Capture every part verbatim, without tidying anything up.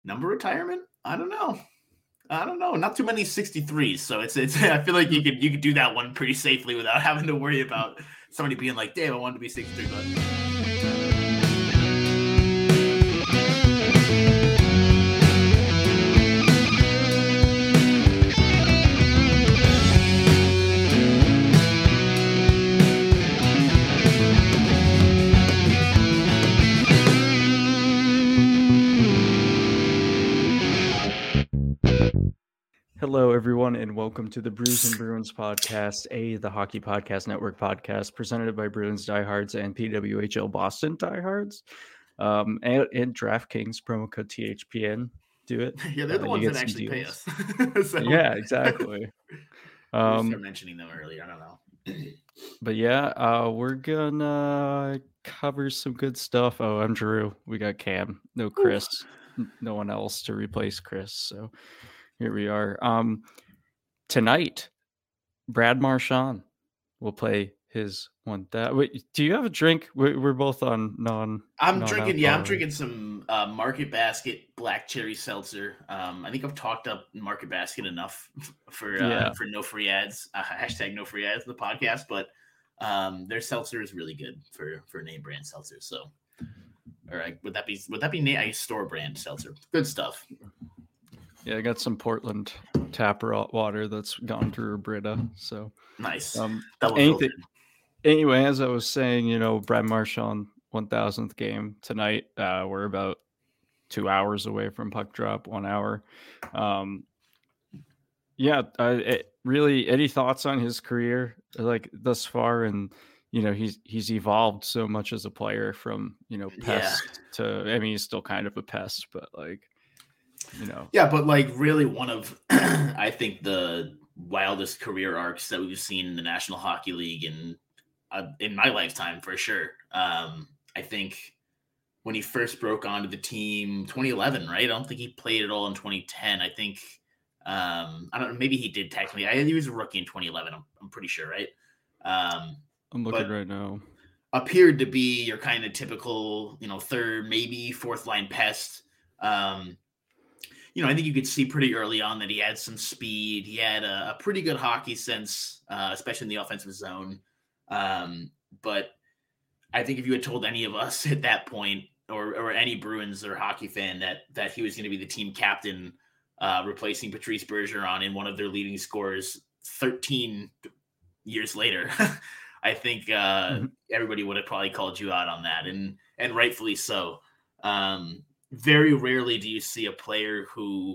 Number retirement? I don't know. I don't know. Not too many sixty-threes, so it's it's. I feel like you could you could do that one pretty safely without having to worry about somebody being like, "Damn, I wanted to be sixty-three." But Hello, everyone, and welcome to the Brews and Bruins podcast, a the Hockey Podcast Network podcast presented by Bruins Diehards and P W H L Boston Diehards, um, and, and DraftKings promo code T H P N. Do it. yeah, they're the uh, ones that actually pay us. so, yeah, exactly. um, um, mentioning them earlier. I don't know. but yeah, uh, we're gonna cover some good stuff. Oh, I'm Drew. We got Cam. No Chris. Ooh. No one else to replace Chris. So. Here we are. Um, tonight, Brad Marchand will play his one. That wait, do you have a drink? We're, we're both on non. I'm drinking. Yeah, I'm drinking some uh, Market Basket Black Cherry Seltzer. Um, I think I've talked up Market Basket enough for uh, yeah. for no free ads. Uh, hashtag no free ads in the podcast, but um, their seltzer is really good for for name brand seltzer. So, all right, would that be would that be a store brand seltzer? Good stuff. Yeah, I got some Portland tap water that's gone through Brita. So nice. Um, anything, anyway, as I was saying, you know, Brad Marchand one thousandth game tonight. Uh, we're about two hours away from puck drop, one hour. Um, yeah, uh, it, really, any thoughts on his career like thus far? And you know, he's he's evolved so much as a player from you know pest yeah. to. I mean, he's still kind of a pest, but like. You know, yeah, but like really one of I think the wildest career arcs that we've seen in the National Hockey League and uh, in my lifetime for sure. Um, I think when he first broke onto the team, twenty eleven, right? I don't think he played at all in twenty ten. I think um, I don't know. Maybe he did technically. I he was a rookie in twenty eleven. I'm, I'm pretty sure, right? Um, I'm looking right now. Appeared to be your kind of typical, you know, third, maybe fourth line pest. Um, You know, I think you could see pretty early on that he had some speed. He had a, a pretty good hockey sense, uh, especially in the offensive zone. Um, but I think if you had told any of us at that point, or or any Bruins or hockey fan, that that he was going to be the team captain, uh, replacing Patrice Bergeron in one of their leading scorers thirteen years later, I think uh, mm-hmm. everybody would have probably called you out on that, and and rightfully so. Um, Very rarely do you see a player who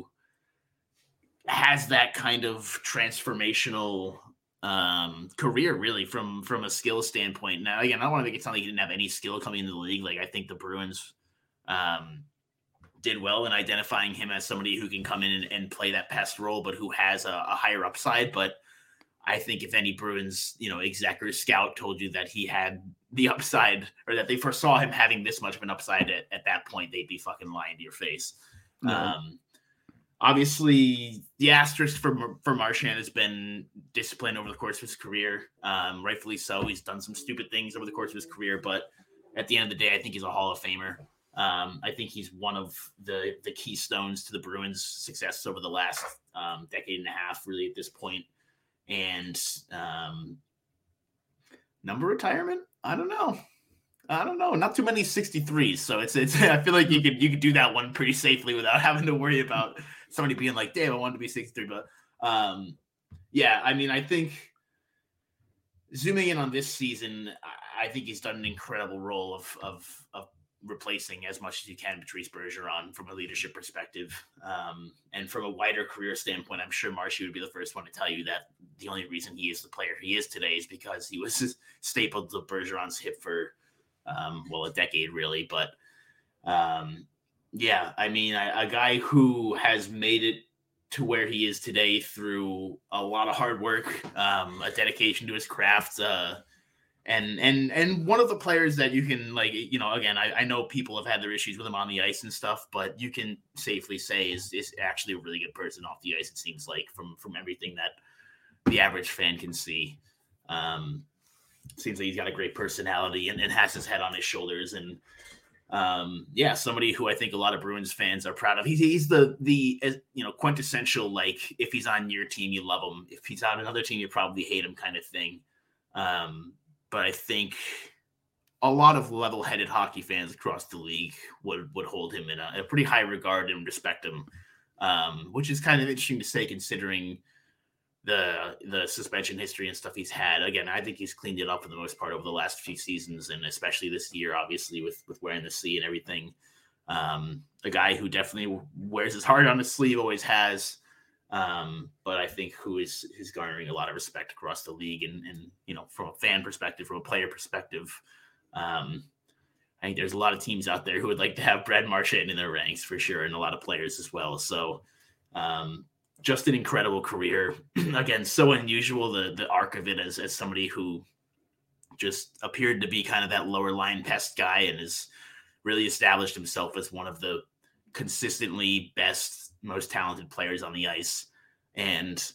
has that kind of transformational um, career, really, from from a skill standpoint. Now, again, I don't want to make it sound like he didn't have any skill coming into the league. Like, I think the Bruins um, did well in identifying him as somebody who can come in and, and play that pest role, but who has a, a higher upside. But I think if any Bruins, you know, exec or scout told you that he had the upside, or that they foresaw him having this much of an upside at, at that point, they'd be fucking lying to your face. No. Um, obviously, the asterisk for for Marchand has been discipline over the course of his career. Um, rightfully so. He's done some stupid things over the course of his career, but at the end of the day, I think he's a Hall of Famer. Um, I think he's one of the the keystones to the Bruins' success over the last um, decade and a half, really, at this point. And um, number retirement? I don't know. I don't know. Not too many sixty-threes, so it's it's. I feel like you could you could do that one pretty safely without having to worry about somebody being like, "Damn, I wanted to be sixty-three." But um, yeah, I mean, I think zooming in on this season, I, I think he's done an incredible role of of of replacing as much as you can Patrice Bergeron from a leadership perspective, um, and from a wider career standpoint. I'm sure Marshy would be the first one to tell you that the only reason he is the player he is today is because he was stapled to Bergeron's hip for um, well a decade, really. But um, yeah, I mean, I, a guy who has made it to where he is today through a lot of hard work, um, a dedication to his craft. Uh, And and and one of the players that you can, like, you know, again, I, I know people have had their issues with him on the ice and stuff, but you can safely say is is actually a really good person off the ice, it seems like, from from everything that the average fan can see. Um, seems like he's got a great personality and, and has his head on his shoulders. And um, yeah, somebody who I think a lot of Bruins fans are proud of. He's he's the the you know quintessential, like, if he's on your team, you love him. If he's on another team, you probably hate him, kind of thing. Um, but I think a lot of level-headed hockey fans across the league would would hold him in a, a pretty high regard and respect him, um, which is kind of interesting to say considering the the suspension history and stuff he's had. Again, I think he's cleaned it up for the most part over the last few seasons, and especially this year, obviously, with with wearing the C and everything. Um, a guy who definitely wears his heart on his sleeve, always has, um, but I think who is is garnering a lot of respect across the league, and, and you know, from a fan perspective, from a player perspective. Um, I think there's a lot of teams out there who would like to have Brad Marchand in their ranks for sure, and a lot of players as well. So, um, just an incredible career. Again, so unusual, the the arc of it, as as somebody who just appeared to be kind of that lower line pest guy and has really established himself as one of the consistently best, most talented players on the ice, and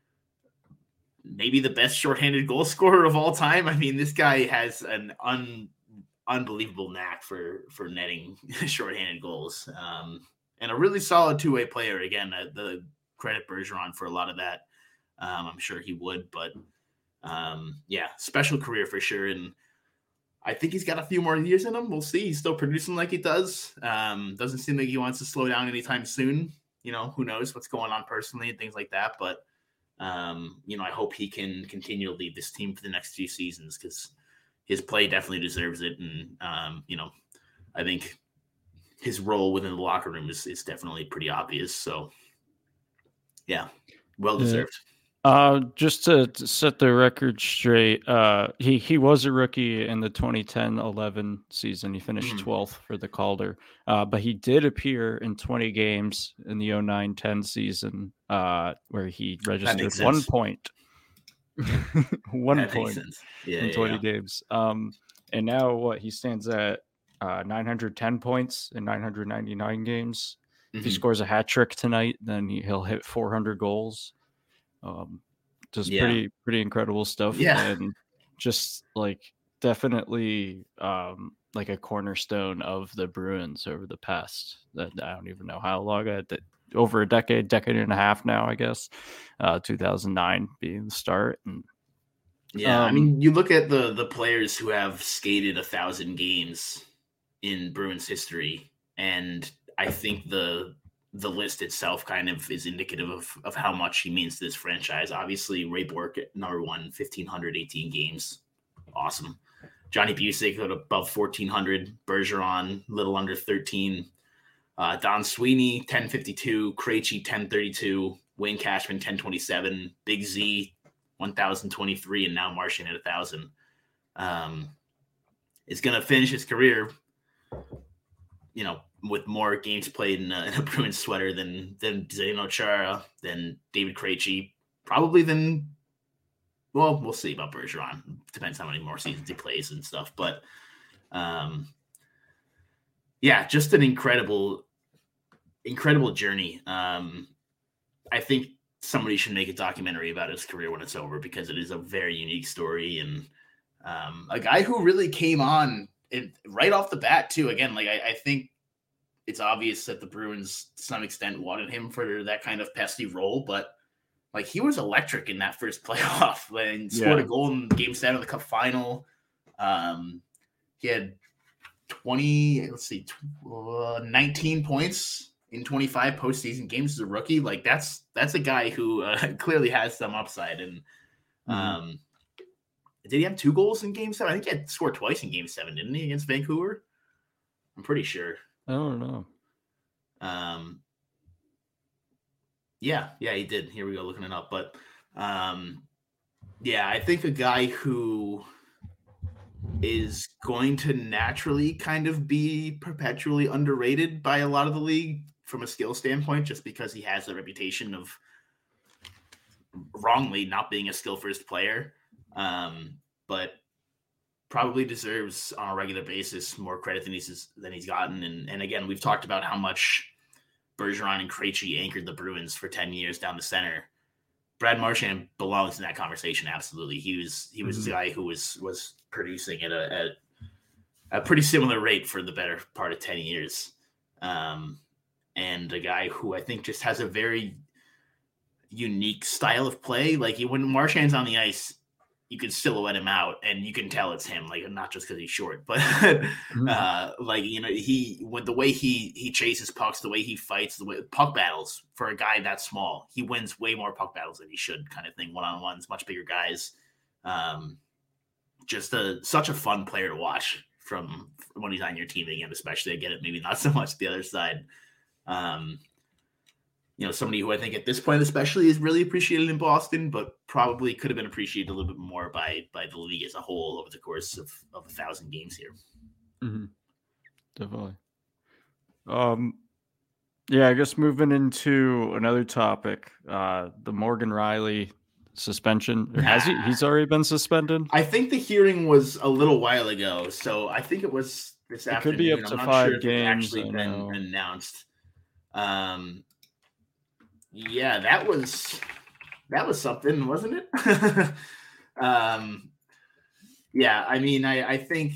maybe the best shorthanded goal scorer of all time. I mean, this guy has an un, unbelievable knack for for netting shorthanded goals, um, and a really solid two-way player. Again, uh, the credit Bergeron for a lot of that. Um, I'm sure he would, but um, yeah, special career for sure. And I think he's got a few more years in him. We'll see. He's still producing like he does. Um, doesn't seem like he wants to slow down anytime soon. You know, who knows what's going on personally and things like that. But, um, you know, I hope he can continue to lead this team for the next few seasons, because his play definitely deserves it. And, um, you know, I think his role within the locker room is, is definitely pretty obvious. So, yeah, well deserved. Yeah. Uh, just to, to set the record straight, uh, he, he was a rookie in the twenty ten eleven season. He finished mm-hmm. twelfth for the Calder, uh, but he did appear in twenty games in the oh nine ten season, uh, where he registered one point. one that point yeah, in twenty yeah. games. Um, and now what he stands at uh, nine hundred ten points in nine hundred ninety-nine games. If he scores a hat trick tonight, then he, he'll hit four hundred goals. Um, just yeah. pretty, pretty incredible stuff. Yeah. And just like definitely um, like a cornerstone of the Bruins over the past, that I don't even know how long, I, that, over a decade, decade and a half now, I guess, uh, two thousand nine being the start. And yeah, um, I mean, you look at the, the players who have skated a thousand games in Bruins history, and I think the the list itself kind of is indicative of, of how much he means to this franchise. Obviously, Ray Bourque at number one, fifteen eighteen games. Awesome. Johnny Bucyk at above fourteen hundred. Bergeron, little under thirteen. Uh, Don Sweeney, ten fifty-two. Krejci, ten thirty-two. Wayne Cashman, ten twenty-seven. Big Z, one thousand twenty-three. And now Marchand at one thousand. Um, is going to finish his career, you know, with more games played in a, in a Bruins sweater than than Zdeno Chara, than David Krejci, probably than, well, we'll see about Bergeron. Depends how many more seasons he plays and stuff. But, um, yeah, just an incredible, incredible journey. Um, I think somebody should make a documentary about his career when it's over, because it is a very unique story, and um, a guy who really came on it, right off the bat too. Again, like I, I think it's obvious that the Bruins, to some extent, wanted him for that kind of pesky role, but like he was electric in that first playoff and scored yeah. a goal in Game Seven of the Cup final. Um, he had twenty, let's see, uh, nineteen points in twenty-five postseason games as a rookie. Like that's that's a guy who uh, clearly has some upside. And um, mm-hmm. did he have two goals in Game Seven? I think he had scored twice in Game Seven, didn't he, against Vancouver? I'm pretty sure. I don't know. Um, yeah, yeah, he did. Here we go, looking it up. But um, yeah, I think a guy who is going to naturally kind of be perpetually underrated by a lot of the league from a skill standpoint, just because he has the reputation of wrongly not being a skill first player. Um, but probably deserves on a regular basis more credit than he's than he's gotten. And and again, we've talked about how much Bergeron and Krejci anchored the Bruins for ten years down the center. Brad Marchand belongs in that conversation. Absolutely. He was he was mm-hmm. the guy who was was producing at a at a pretty similar rate for the better part of ten years. Um, and a guy who I think just has a very unique style of play. Like when Marchand's on the ice, you can silhouette him out and you can tell it's him, like not just because he's short, but Mhm. uh, like, you know, he, with the way he, he chases pucks, the way he fights, the way puck battles for a guy that small, he wins way more puck battles than he should, kind of thing. One-on-ones, much bigger guys. Um, just a, such a fun player to watch from, from when he's on your team again, especially. I get it. Maybe not so much the other side. Um, you know, somebody who I think at this point especially is really appreciated in Boston, but probably could have been appreciated a little bit more by by the league as a whole over the course of, of a thousand games here. Mm-hmm. Definitely. Um, yeah, I guess moving into another topic, uh, the Morgan Rielly suspension. Or has he? He's already been suspended? I think the hearing was a little while ago, so I think it was this it afternoon. Could be up to I'm not five sure if games. It's actually I been know. announced. Um, yeah, that was that was something, wasn't it? um, yeah, I mean, I, I think,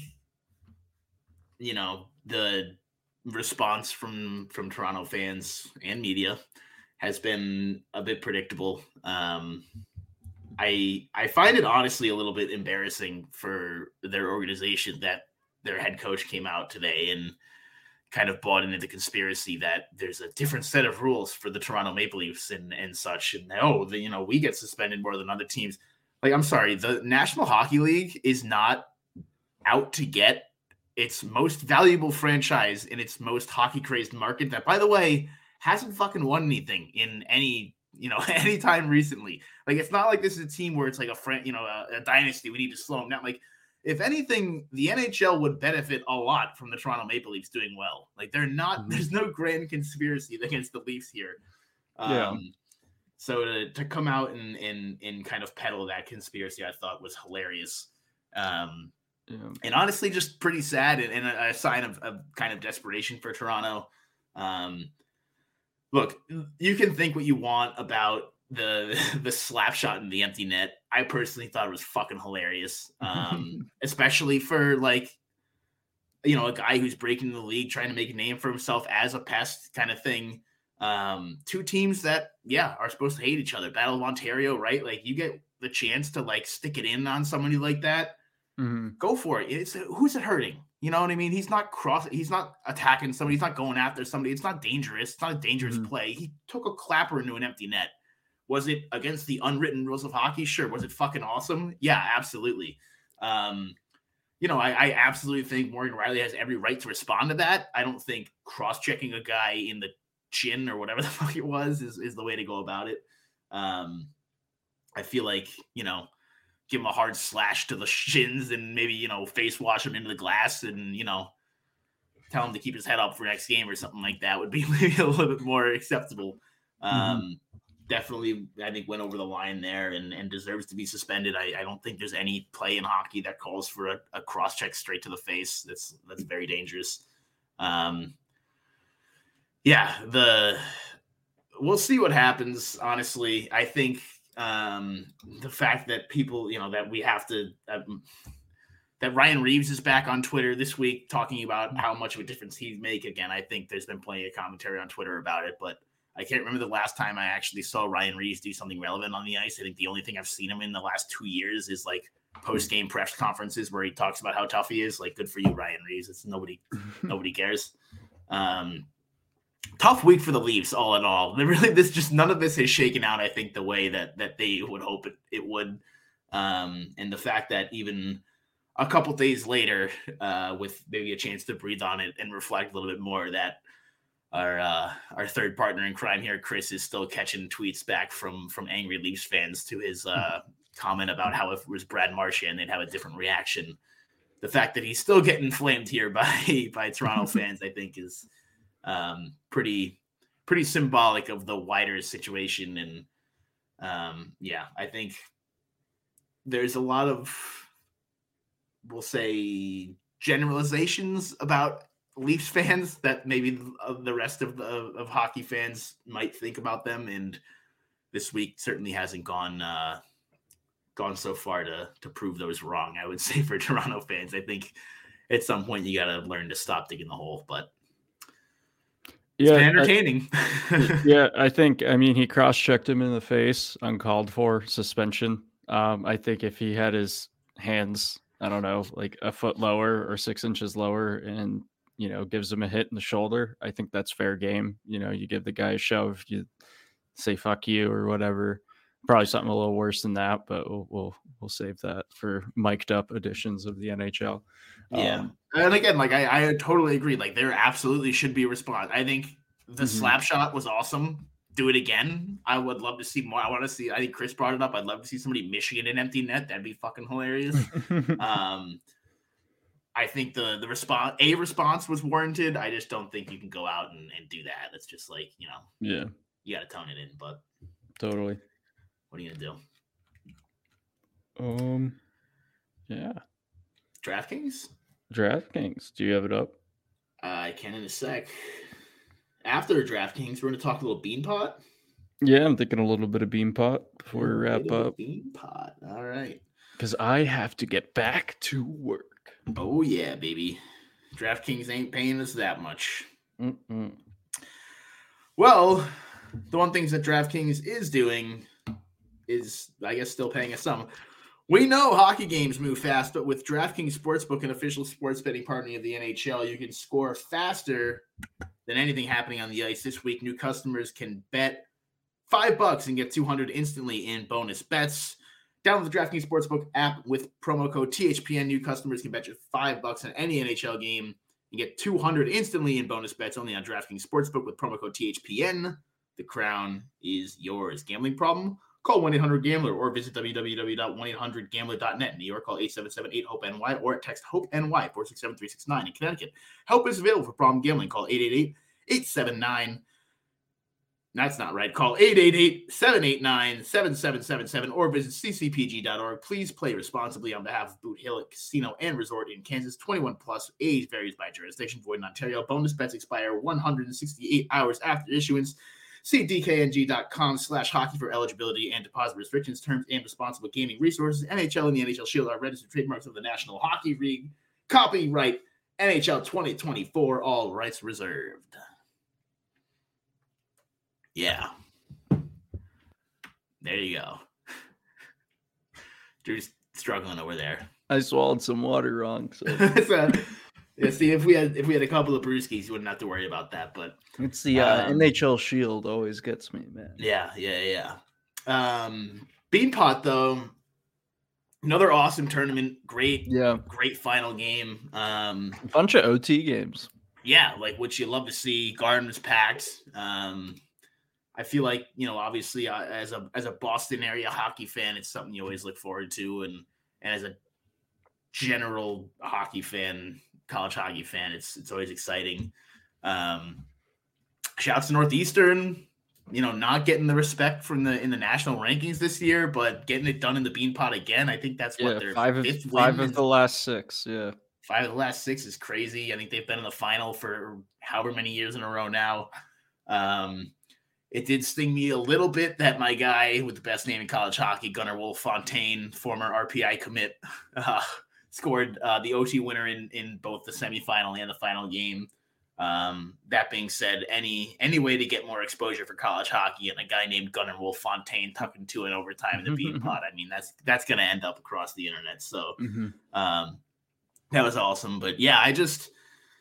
you know, the response from from Toronto fans and media has been a bit predictable. Um, I I find it honestly a little bit embarrassing for their organization that their head coach came out today and kind of bought into the conspiracy that there's a different set of rules for the Toronto Maple Leafs and and such. And oh, the, you know, we get suspended more than other teams. Like, I'm sorry, the National Hockey League is not out to get its most valuable franchise in its most hockey crazed market. That, by the way, hasn't fucking won anything in any, you know, any time recently. Like, it's not like this is a team where it's like a friend, you know, a, a dynasty. We need to slow them down. Like, if anything, the N H L would benefit a lot from the Toronto Maple Leafs doing well. Like, they're not, mm-hmm. there's no grand conspiracy against the Leafs here. Um, yeah. So to, to come out and, and, and kind of peddle that conspiracy, I thought was hilarious. Um, yeah. And honestly, just pretty sad and, and a, a sign of, of kind of desperation for Toronto. Um, look, you can think what you want about the the slap shot in the empty net. I personally thought it was fucking hilarious, um, especially for, like, you know, a guy who's breaking the league, trying to make a name for himself as a pest kind of thing. Um, two teams that, yeah, are supposed to hate each other. Battle of Ontario, right? Like, you get the chance to, like, stick it in on somebody like that. Mm-hmm. Go for it. It's who's it hurting? You know what I mean? He's not cross. He's not attacking somebody. He's not going after somebody. It's not dangerous. It's not a dangerous mm-hmm. play. He took a clapper into an empty net. Was it against the unwritten rules of hockey? Sure. Was it fucking awesome? Yeah, absolutely. Um, you know, I, I absolutely think Morgan Rielly has every right to respond to that. I don't think cross-checking a guy in the chin or whatever the fuck it was is, is the way to go about it. Um, I feel like, you know, give him a hard slash to the shins and maybe, you know, face wash him into the glass and, you know, tell him to keep his head up for next game or something like that would be maybe a little bit more acceptable. Um, mm-hmm. Definitely, I think, went over the line there and, and deserves to be suspended. I, I don't think there's any play in hockey that calls for a, a cross check straight to the face. That's that's very dangerous. Um, yeah, the we'll see what happens. Honestly, I think um, the fact that people, you know, that we have to um, that Ryan Reeves is back on Twitter this week talking about how much of a difference he'd make. Again, I think there's been plenty of commentary on Twitter about it, but I can't remember the last time I actually saw Ryan Reeves do something relevant on the ice. I think the only thing I've seen him in the last two years is like post-game press conferences where he talks about how tough he is. Like, good for you, Ryan Reeves. It's nobody, nobody cares. Um, tough week for the Leafs, all in all. They really, this just none of this has shaken out. I think the way that that they would hope it, it would, um, and the fact that even a couple days later, uh, with maybe a chance to breathe on it and reflect a little bit more, that Our uh, our third partner in crime here, Chris, is still catching tweets back from from angry Leafs fans to his uh, comment about how if it was Brad Marchand, they'd have a different reaction. The fact that he's still getting flamed here by by Toronto fans, I think, is um, pretty pretty symbolic of the wider situation. And um, yeah, I think there's a lot of, we'll say, generalizations about Leafs fans that maybe the rest of the of hockey fans might think about them, and this week certainly hasn't gone uh, gone so far to to prove those wrong. I would say for Toronto fans, I think at some point you got to learn to stop digging the hole. But yeah, it's been entertaining. I, yeah, I think, I mean, he cross-checked him in the face, uncalled for, suspension. Um, I think if he had his hands, I don't know, like a foot lower or six inches lower and, you know, gives him a hit in the shoulder, I think that's fair game. You know, you give the guy a shove, you say fuck you or whatever. Probably something a little worse than that, but we'll we'll, we'll save that for mic'd up editions of the N H L. Yeah. Um, and again, like I, I totally agree. Like there absolutely should be a response. I think the mm-hmm. slap shot was awesome. Do it again. I would love to see more. I want to see, I think Chris brought it up. I'd love to see somebody Michigan an empty net. That'd be fucking hilarious. um, I think the the response, a response was warranted. I just don't think you can go out and, and do that. It's just like, you know, yeah, you got to tone it in, but totally. What are you going to do? Um, yeah. DraftKings? DraftKings. Do you have it up? Uh, I can in a sec. After DraftKings, we're going to talk a little Beanpot. Yeah, I'm thinking a little bit of Beanpot before we wrap up. Beanpot. All right. Because I have to get back to work. Oh, yeah, baby. DraftKings ain't paying us that much. Mm-mm. Well, the one thing that DraftKings is doing is, I guess, still paying us some. We know hockey games move fast, but with DraftKings Sportsbook, an official sports betting partner of the N H L, you can score faster than anything happening on the ice. This week, new customers can bet five bucks and get two hundred instantly in bonus bets. Download the DraftKings Sportsbook app with promo code T H P N. New customers can bet just five bucks on any N H L game and get two hundred instantly in bonus bets only on DraftKings Sportsbook with promo code T H P N. The crown is yours. Gambling problem? Call one eight hundred gambler or visit w w w dot one eight hundred gambler dot net. In New York, call eight seven seven eight hope N Y or text HOPE-NY four six seven three six nine. In Connecticut, help is available for problem gambling. Call eight eight eight eight seven nine. That's not right. Call eight eight eight seven eight nine seven seven seven seven or visit c c p g dot org. Please play responsibly on behalf of Boot Hill Casino and Resort in Kansas. twenty-one plus. Age varies by jurisdiction. Void in Ontario. Bonus bets expire one hundred sixty-eight hours after issuance. See dkng.com slash hockey for eligibility and deposit restrictions, terms, and responsible gaming resources. N H L and the N H L Shield are registered trademarks of the National Hockey League. Copyright N H L twenty twenty-four. All rights reserved. Yeah. There you go. Drew's struggling over there. I swallowed some water wrong. So, so yeah, see, if we had if we had a couple of brewskis, you wouldn't have to worry about that. But it's the uh, um, N H L Shield always gets me, man. Yeah, yeah, yeah. Um, Beanpot though, another awesome tournament. Great, yeah, great final game. Um, a bunch of O T games. Yeah, like which you love to see. Garden was packed. Um, I feel like, you know, obviously uh, as a as a Boston area hockey fan, it's something you always look forward to, and and as a general hockey fan, college hockey fan, it's it's always exciting. Um, shouts to Northeastern, you know, not getting the respect from the in the national rankings this year, but getting it done in the Beanpot again. I think that's what yeah, their five of fifth five win of the last six. Yeah, five of the last six is crazy. I think they've been in the final for however many years in a row now. Um, It did sting me a little bit that my guy with the best name in college hockey, Gunnar Wolf Fontaine, former R P I commit, uh, scored uh, the O T winner in, in both the semifinal and the final game. Um, that being said, any any way to get more exposure for college hockey and a guy named Gunnar Wolf Fontaine tucking two in overtime in the Beanpot, I mean, that's that's going to end up across the internet. So mm-hmm. um, that was awesome. But yeah, I just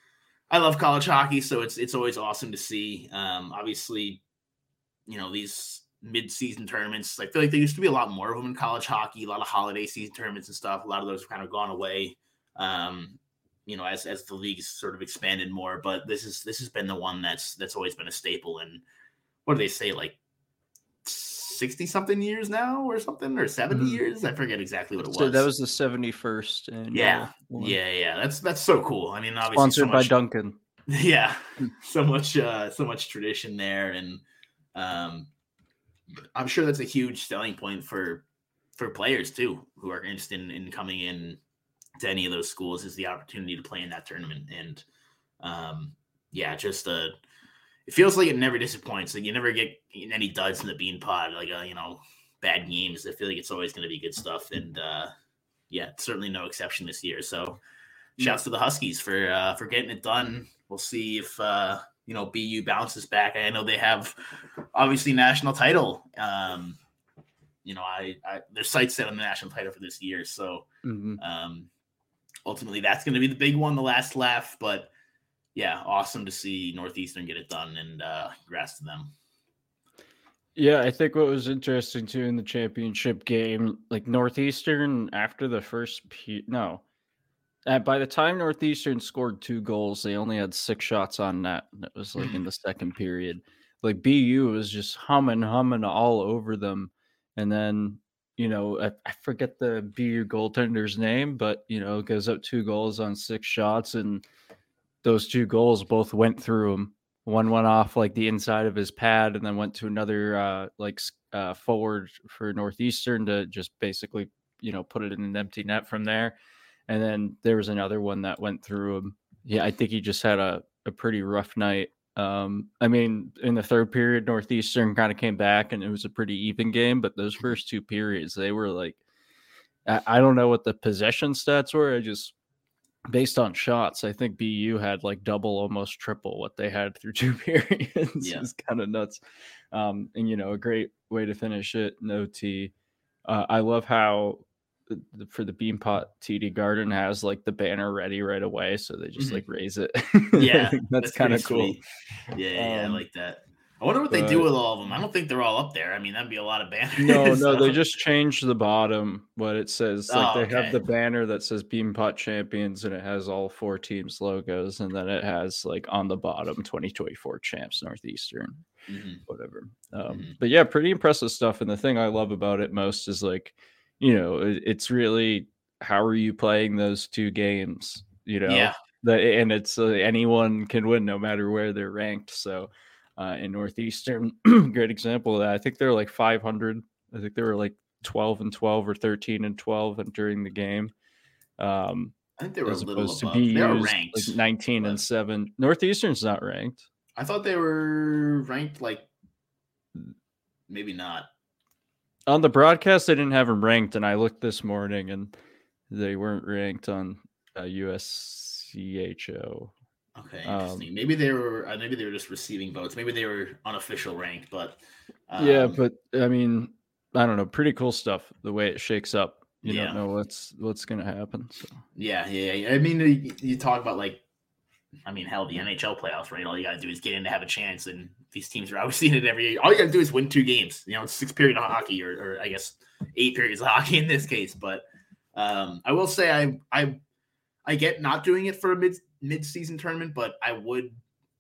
I love college hockey, so it's it's always awesome to see. Um, obviously, you know, these mid-season tournaments, I feel like there used to be a lot more of them in college hockey, a lot of holiday season tournaments and stuff. A lot of those have kind of gone away, um, you know, as as the league's sort of expanded more. But this is this has been the one that's that's always been a staple. And what do they say, like sixty-something years now or something, or seventy mm-hmm. years? I forget exactly what it so was. That was the seventy-first. And yeah, uh, yeah, yeah. That's that's so cool. I mean, obviously sponsored so much, by Duncan. Yeah, so much, uh, so much tradition there, and um, I'm sure that's a huge selling point for for players too, who are interested in, in coming in to any of those schools, is the opportunity to play in that tournament. And um, yeah, just uh, it feels like it never disappoints. Like you never get any duds in the Beanpot, like uh, you know, bad games. I feel like it's always going to be good stuff, and uh, yeah, certainly no exception this year. So shouts to the Huskies for uh, for getting it done. We'll see if uh, you know B U bounces back. I know they have obviously national title. Um, you know, I, I their sights set on the national title for this year. So Mm-hmm. um, ultimately, that's going to be the big one, the last laugh. But yeah, awesome to see Northeastern get it done, and uh, congrats to them. Yeah, I think what was interesting too in the championship game, like Northeastern after the first pe- no, uh, by the time Northeastern scored two goals, they only had six shots on net. And it was like in the second period. Like B U was just humming, humming all over them, and then you know I, I forget the B U goaltender's name, but you know goes up two goals on six shots, and those two goals both went through him. One went off like the inside of his pad, and then went to another uh, like uh, forward for Northeastern to just basically, you know, put it in an empty net from there. And then there was another one that went through him. Yeah, I think he just had a, a pretty rough night. Um, I mean, in the third period, Northeastern kind of came back, and it was a pretty even game. But those first two periods, they were like, I, I don't know what the possession stats were. I just based on shots, I think B U had like double, almost triple what they had through two periods. Yeah. It's kind of nuts. Um, and, you know, a great way to finish it, no T. Uh, I love how the, the, for the Beanpot T D Garden has like the banner ready right away. So they just mm-hmm. like raise it. Yeah. that's, that's kind of cool. Yeah, yeah, um, I like that. I wonder what they but, do with all of them. I don't think they're all up there. I mean, that'd be a lot of banners. No, no, they just changed the bottom. What it says, like oh, they okay. have the banner that says Beanpot Champions, and it has all four teams' logos, and then it has like on the bottom twenty twenty-four Champs Northeastern, mm-hmm. whatever. Um, mm-hmm. But yeah, pretty impressive stuff. And the thing I love about it most is like, you know, it, it's really how are you playing those two games? You know, yeah, the, and it's uh, anyone can win no matter where they're ranked. So. Uh, in Northeastern, great example of that. I think they're like five hundred. I think they were like twelve and twelve or thirteen and twelve and during the game. Um, I think they were as a little opposed above. To be they are used, ranked. Like nineteen but... and seven. Northeastern's not ranked. I thought they were ranked like maybe not. On the broadcast, they didn't have them ranked, and I looked this morning, and they weren't ranked on uh, U S C H O. Okay, interesting. Um, maybe they were uh, maybe they were just receiving votes. Maybe they were unofficial ranked, but um, yeah, but I mean, I don't know. Pretty cool stuff. The way it shakes up, you yeah. don't know what's what's gonna happen. So yeah, yeah. yeah. I mean, you, you talk about like, I mean, hell, the N H L playoffs, right? All you gotta do is get in to have a chance, and these teams are obviously in it every year. All you gotta do is win two games. You know, it's six period of hockey, or, or I guess eight periods of hockey in this case. But um, I will say, I I I get not doing it for a mid. mid-season tournament, but I would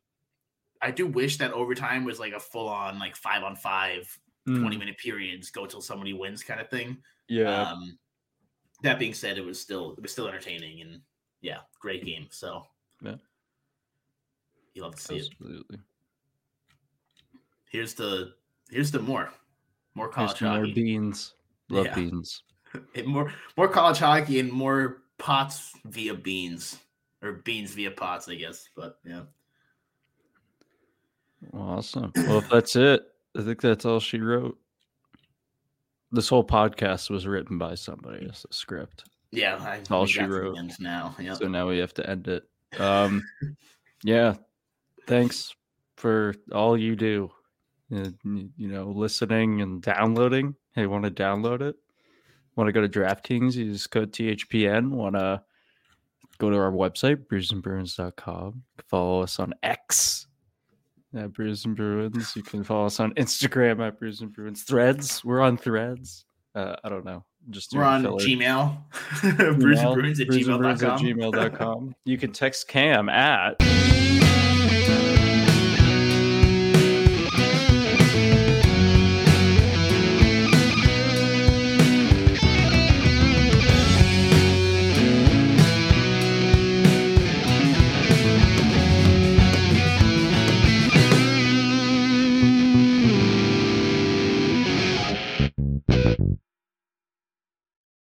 I do wish that overtime was like a full-on like five on five mm. twenty minute periods go till somebody wins kind of thing. Yeah. Um, that being said, it was still it was still entertaining, and yeah, great game. So yeah, you love to see Absolutely. it. Here's the here's the more more college here's hockey. More beans. Love yeah. beans. more more college hockey and more pots via beans. Or beans via pots, I guess. But yeah. Awesome. Well, if that's it, I think that's all she wrote. This whole podcast was written by somebody as a script. Yeah, I, that's all she wrote. Now, yep. So now we have to end it. Um, yeah. Thanks for all you do. You know, listening and downloading. Hey, want to download it? Want to go to DraftKings? Use code T H P N. Want to go to our website, brews and bruins dot com. Follow us on X at Brews and Bruins. You can follow us on Instagram at Brews and Bruins. Threads. We're on Threads. Uh, I don't know. Just We're on filler. Gmail. Brews and Bruins at gmail dot com. At gmail dot com. You can text Cam at